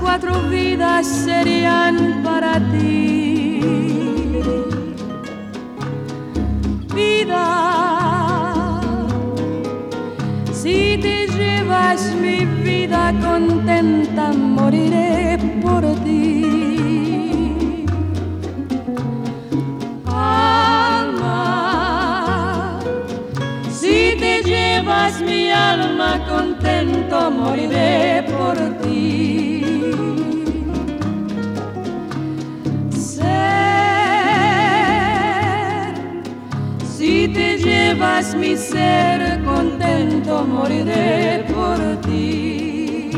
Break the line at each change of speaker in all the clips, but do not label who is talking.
4 vidas serían para ti. Vida, si te llevas mi vida contenta, moriré por ti. Alma, si te llevas mi alma contento, moriré por ti. Si te llevas mi ser contento, moriré por ti.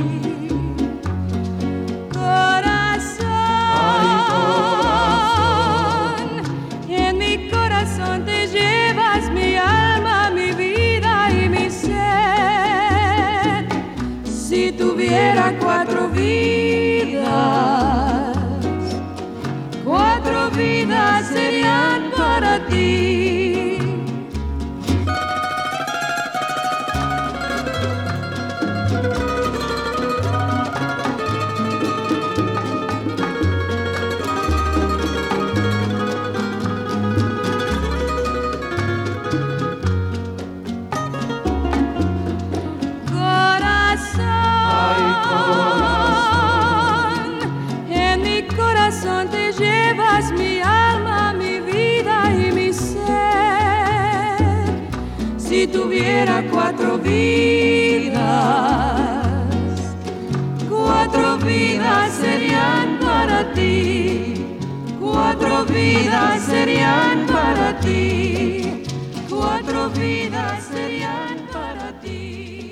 Corazón, en mi corazón te llevas mi alma, mi vida y mi ser. Si tuviera 4 vidas, 4 vidas serían para ti. Te llevas mi alma, mi vida y mi ser. Si tuviera 4 vidas, 4 vidas serían para ti. 4 vidas serían para ti. 4 vidas serían para ti.